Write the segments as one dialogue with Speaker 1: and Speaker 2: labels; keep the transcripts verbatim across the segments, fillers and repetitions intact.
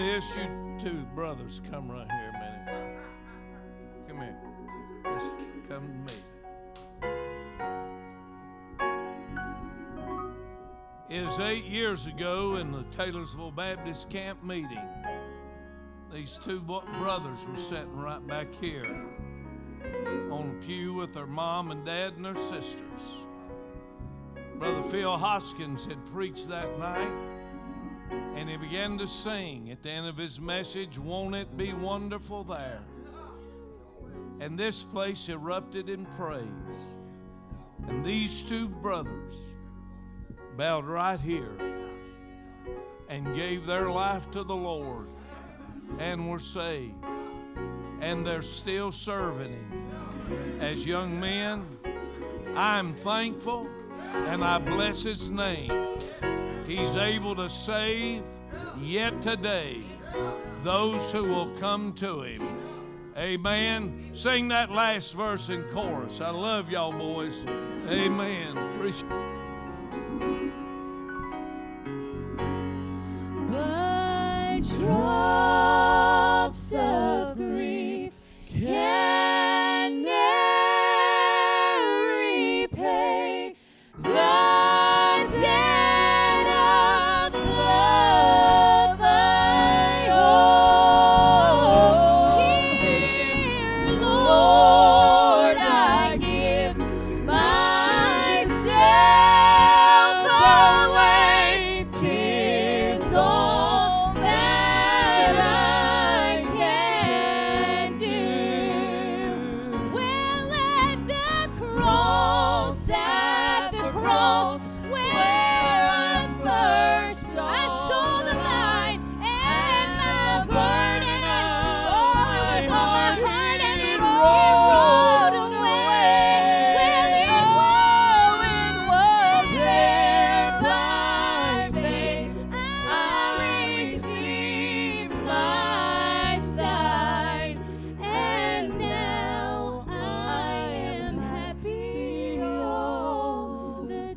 Speaker 1: This, you two brothers, come right here a minute. Come here. Just come to me. It was eight years ago in the Taylorsville Baptist Camp meeting. These two brothers were sitting right back here on a pew with their mom and dad and their sisters. Brother Phil Hoskins had preached that night, and he began to sing at the end of his message, "Won't it be wonderful there?" And this place erupted in praise. And these two brothers bowed right here and gave their life to the Lord and were saved. And they're still serving Him as young men. I'm thankful and I bless His name. He's able to save yet today those who will come to Him. Amen. Sing that last verse in chorus. I love y'all boys. Amen. Appreciate
Speaker 2: But drops of grief can ne'er repay the debt of love I owe. Here, Lord, I give myself away. 'Tis all that I can do. Well, at the cross, at the cross, where I first I saw the light and my burden, oh, it was all I heard and it rolled away. Well, it was there by faith I received my sight, and now I am happy all the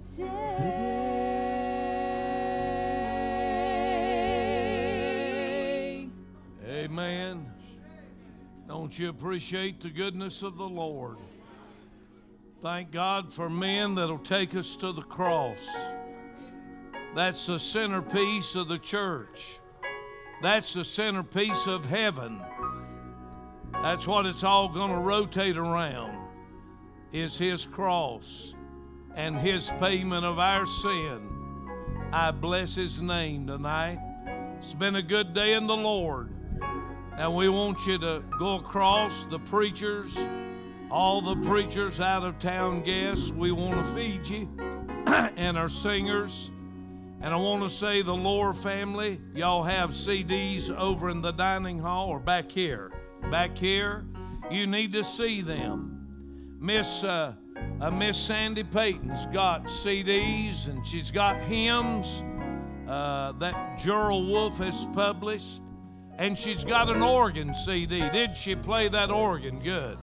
Speaker 2: day.
Speaker 1: Amen. Don't you appreciate the goodness of the Lord? Thank God for men that'll take us to the cross. That's the centerpiece of the church. That's the centerpiece of heaven. That's what it's all going to rotate around, is His cross and His payment of our sin. I bless His name tonight. It's been a good day in the Lord. And we want you to go across, the preachers, all the preachers, out of town guests. We want to feed you and our singers. And I want to say the Lohr family, y'all have C Ds over in the dining hall or back here. Back here, you need to see them. Miss uh, uh, Miss Sandy Payton's got C Ds and she's got hymns uh, that Gerald Wolf has published. And she's got an organ C D. Did she play that organ good?